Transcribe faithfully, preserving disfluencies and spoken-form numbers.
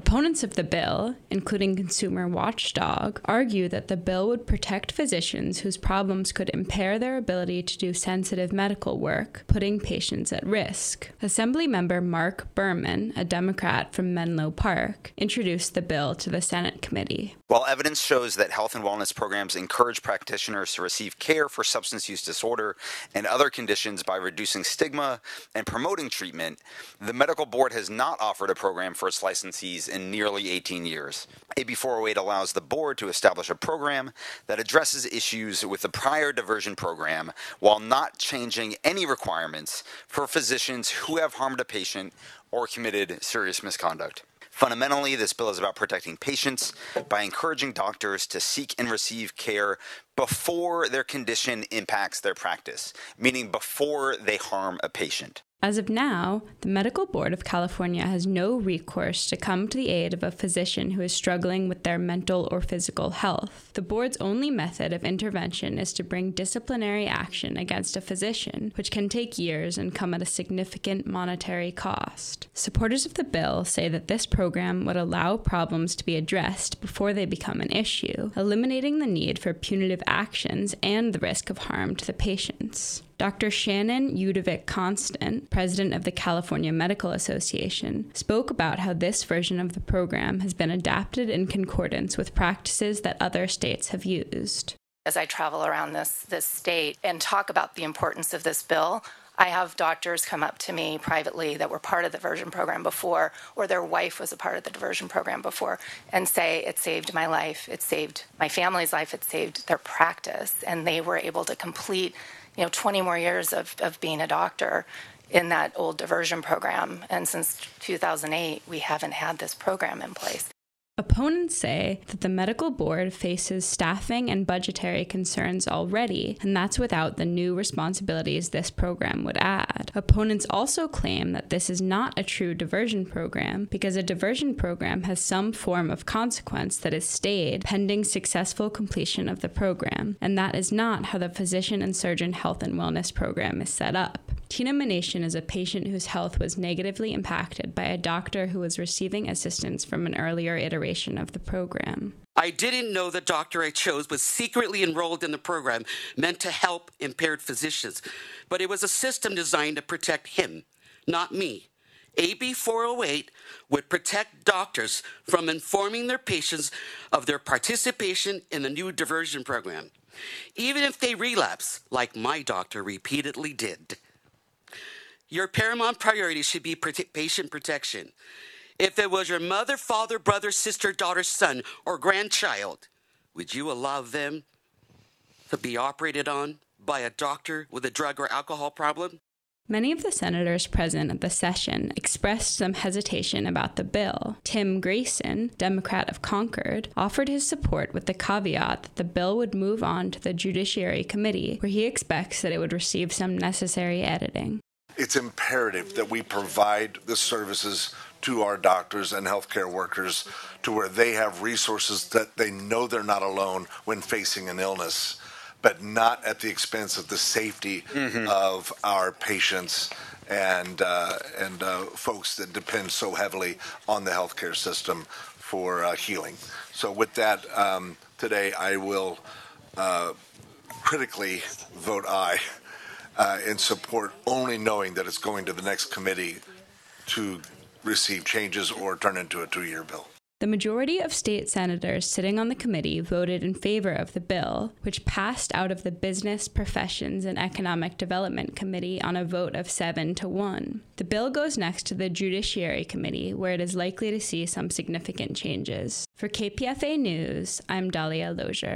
Opponents of the bill, including Consumer Watchdog, argue that the bill would protect physicians whose problems could impair their ability to do sensitive medical work, putting patients at risk. Assemblymember Mark Berman, a Democrat from Menlo Park, introduced the bill to the Senate committee. While evidence shows that health and wellness programs encourage practitioners to receive care for substance use disorder and other conditions by reducing stigma and promoting treatment, the medical board has not offered a program for its licensees in nearly eighteen years. A B four oh eight allows the board to establish a program that addresses issues with the prior diversion program while not changing any requirements for physicians who have harmed a patient or committed serious misconduct. Fundamentally, this bill is about protecting patients by encouraging doctors to seek and receive care before their condition impacts their practice, meaning before they harm a patient. As of now, the Medical Board of California has no recourse to come to the aid of a physician who is struggling with their mental or physical health. The board's only method of intervention is to bring disciplinary action against a physician, which can take years and come at a significant monetary cost. Supporters of the bill say that this program would allow problems to be addressed before they become an issue, eliminating the need for punitive actions and the risk of harm to the patients. Doctor Shannon Udovic-Constant, president of the California Medical Association, spoke about how this version of the program has been adapted in concordance with practices that other states have used. As I travel around this, this state and talk about the importance of this bill, I have doctors come up to me privately that were part of the diversion program before, or their wife was a part of the diversion program before, and say, it saved my life, it saved my family's life, it saved their practice, and they were able to complete you know, twenty more years of, of being a doctor in that old diversion program. And since two thousand eight, we haven't had this program in place. Opponents say that the medical board faces staffing and budgetary concerns already, and that's without the new responsibilities this program would add. Opponents also claim that this is not a true diversion program because a diversion program has some form of consequence that is stayed pending successful completion of the program, and that is not how the Physician and Surgeon Health and Wellness program is set up. Tina Manation is a patient whose health was negatively impacted by a doctor who was receiving assistance from an earlier iteration of the program. I didn't know the doctor I chose was secretly enrolled in the program meant to help impaired physicians, but it was a system designed to protect him, not me. A B four oh eight would protect doctors from informing their patients of their participation in the new diversion program, even if they relapse, like my doctor repeatedly did. Your paramount priority should be patient protection. If it was your mother, father, brother, sister, daughter, son, or grandchild, would you allow them to be operated on by a doctor with a drug or alcohol problem? Many of the senators present at the session expressed some hesitation about the bill. Tim Grayson, Democrat of Concord, offered his support with the caveat that the bill would move on to the Judiciary Committee, where he expects that it would receive some necessary editing. It's imperative that we provide the services to our doctors and healthcare workers to where they have resources that they know they're not alone when facing an illness, but not at the expense of the safety mm-hmm. of our patients and uh, and uh, folks that depend so heavily on the healthcare system for uh, healing. So with that, um, today I will uh, critically vote aye. Uh, in support, only knowing that it's going to the next committee to receive changes or turn into a two-year bill. The majority of state senators sitting on the committee voted in favor of the bill, which passed out of the Business, Professions, and Economic Development Committee on a vote of seven to one. The bill goes next to the Judiciary Committee, where it is likely to see some significant changes. For K P F A News, I'm Dahlia Lozier.